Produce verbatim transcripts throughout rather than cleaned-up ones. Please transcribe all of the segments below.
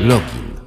Login.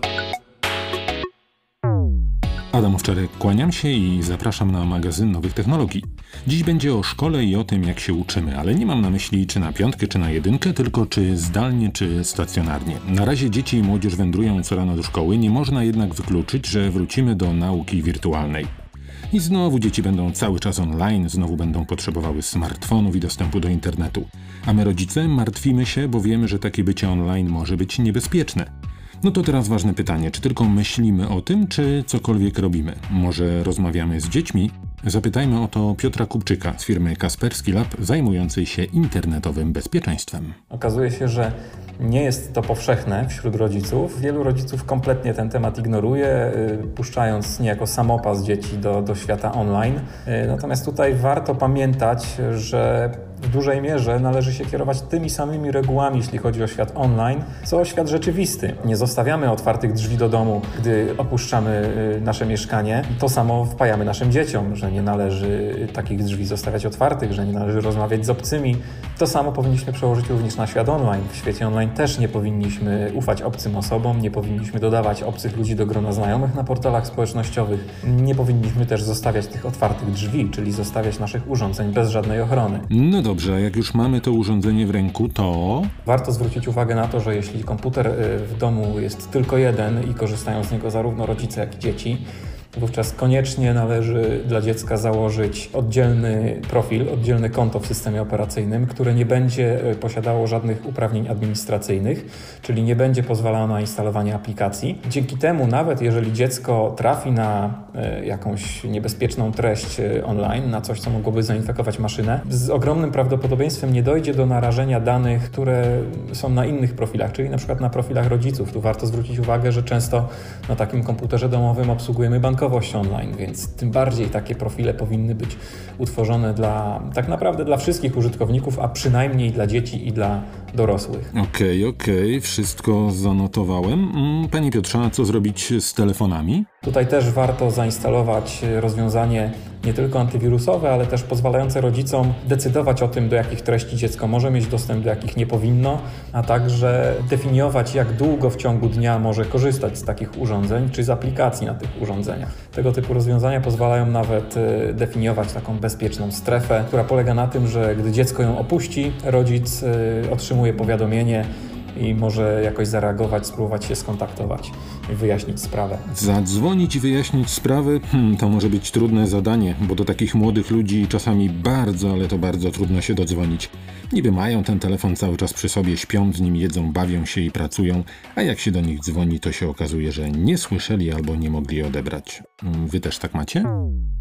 Adam Owczarek, kłaniam się i zapraszam na magazyn nowych technologii. Dziś będzie o szkole i o tym, jak się uczymy, ale nie mam na myśli czy na piątkę, czy na jedynkę, tylko czy zdalnie, czy stacjonarnie. Na razie dzieci i młodzież wędrują co rano do szkoły, nie można jednak wykluczyć, że wrócimy do nauki wirtualnej. I znowu dzieci będą cały czas online, znowu będą potrzebowały smartfonów i dostępu do internetu. A my rodzice martwimy się, bo wiemy, że takie bycie online może być niebezpieczne. No to teraz ważne pytanie, czy tylko myślimy o tym, czy cokolwiek robimy? Może rozmawiamy z dziećmi? Zapytajmy o to Piotra Kupczyka z firmy Kaspersky Lab, zajmującej się internetowym bezpieczeństwem. Okazuje się, że nie jest to powszechne wśród rodziców. Wielu rodziców kompletnie ten temat ignoruje, puszczając niejako samopas dzieci do, do świata online. Natomiast tutaj warto pamiętać, że w dużej mierze należy się kierować tymi samymi regułami, jeśli chodzi o świat online, co o świat rzeczywisty. Nie zostawiamy otwartych drzwi do domu, gdy opuszczamy nasze mieszkanie. To samo wpajamy naszym dzieciom, że nie należy takich drzwi zostawiać otwartych, że nie należy rozmawiać z obcymi. To samo powinniśmy przełożyć również na świat online. W świecie online też nie powinniśmy ufać obcym osobom, nie powinniśmy dodawać obcych ludzi do grona znajomych na portalach społecznościowych. Nie powinniśmy też zostawiać tych otwartych drzwi, czyli zostawiać naszych urządzeń bez żadnej ochrony. No dobrze, a jak już mamy to urządzenie w ręku, to... Warto zwrócić uwagę na to, że jeśli komputer w domu jest tylko jeden i korzystają z niego zarówno rodzice, jak i dzieci, wówczas koniecznie należy dla dziecka założyć oddzielny profil, oddzielne konto w systemie operacyjnym, które nie będzie posiadało żadnych uprawnień administracyjnych, czyli nie będzie pozwalało na instalowanie aplikacji. Dzięki temu, nawet jeżeli dziecko trafi na jakąś niebezpieczną treść online, na coś, co mogłoby zainfekować maszynę, z ogromnym prawdopodobieństwem nie dojdzie do narażenia danych, które są na innych profilach, czyli na przykład na profilach rodziców. Tu warto zwrócić uwagę, że często na takim komputerze domowym obsługujemy bankowość online, więc tym bardziej takie profile powinny być utworzone dla, tak naprawdę dla wszystkich użytkowników, a przynajmniej dla dzieci i dla dorosłych. Okej, okay, okej, okay. Wszystko zanotowałem. Panie Piotrze, a co zrobić z telefonami? Tutaj też warto zainstalować rozwiązanie nie tylko antywirusowe, ale też pozwalające rodzicom decydować o tym, do jakich treści dziecko może mieć dostęp, do jakich nie powinno, a także definiować, jak długo w ciągu dnia może korzystać z takich urządzeń, czy z aplikacji na tych urządzeniach. Tego typu rozwiązania pozwalają nawet definiować taką bezpieczną strefę, która polega na tym, że gdy dziecko ją opuści, rodzic otrzymuje powiadomienie i może jakoś zareagować, spróbować się skontaktować i wyjaśnić sprawę. Zadzwonić i wyjaśnić sprawę? Hmm, to może być trudne zadanie, bo do takich młodych ludzi czasami bardzo, ale to bardzo trudno się dodzwonić. Niby mają ten telefon cały czas przy sobie, śpią z nim, jedzą, bawią się i pracują, a jak się do nich dzwoni, to się okazuje, że nie słyszeli albo nie mogli odebrać. Wy też tak macie?